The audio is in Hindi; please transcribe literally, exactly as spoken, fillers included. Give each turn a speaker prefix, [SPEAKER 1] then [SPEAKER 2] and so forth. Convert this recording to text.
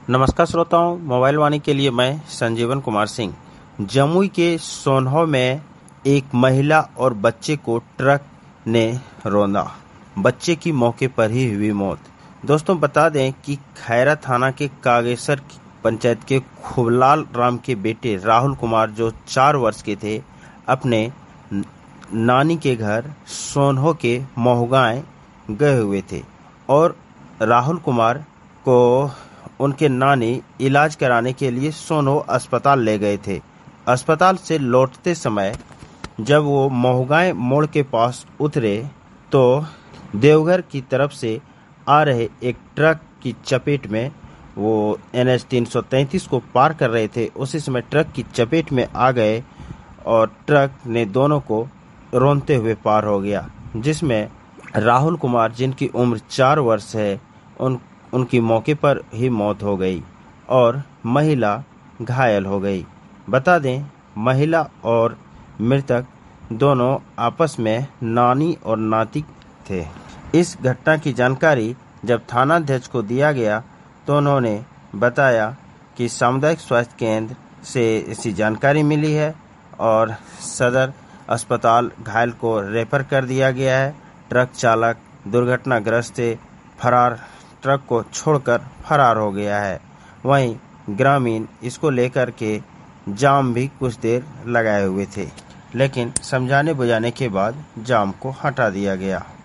[SPEAKER 1] नमस्कार श्रोताओं, मोबाइल वाणी के लिए मैं संजीवन कुमार सिंह। जमुई के सोनहो में एक महिला और बच्चे को ट्रक ने रौंदा। बच्चे की मौके पर ही हुई मौत। दोस्तों बता दें कि खैरा थाना के कागेसर पंचायत के खुबलाल राम के बेटे राहुल कुमार, जो चार वर्ष के थे, अपने नानी के घर सोनहो के महुगांव गए हुए थे और राहुल कुमार को उनके नानी इलाज कराने के लिए सोनहो अस्पताल ले गए थे। अस्पताल से लौटते समय जब वो महुगांव मोड़ के पास उतरे तो देवघर की तरफ से आ रहे एक ट्रक की चपेट में, वो एन एच तीन सौ तैंतीस को पार कर रहे थे, उसी समय ट्रक की चपेट में आ गए और ट्रक ने दोनों को रौंदते हुए पार हो गया, जिसमें राहुल कुमार, जिनकी उम्र चार वर्ष है, उन उनकी मौके पर ही मौत हो गई और महिला घायल हो गई। बता दें, महिला और मृतक दोनों आपस में नानी और नाती थे। इस घटना की जानकारी जब थानाध्यक्ष को दिया गया तो उन्होंने बताया कि सामुदायिक स्वास्थ्य केंद्र से ऐसी जानकारी मिली है और सदर अस्पताल घायल को रेफर कर दिया गया है। ट्रक चालक दुर्घटनाग्रस्त से फरार ट्रक को छोड़कर फरार हो गया है। वहीं ग्रामीण इसको लेकर के जाम भी कुछ देर लगाए हुए थे, लेकिन समझाने बुझाने के बाद जाम को हटा दिया गया।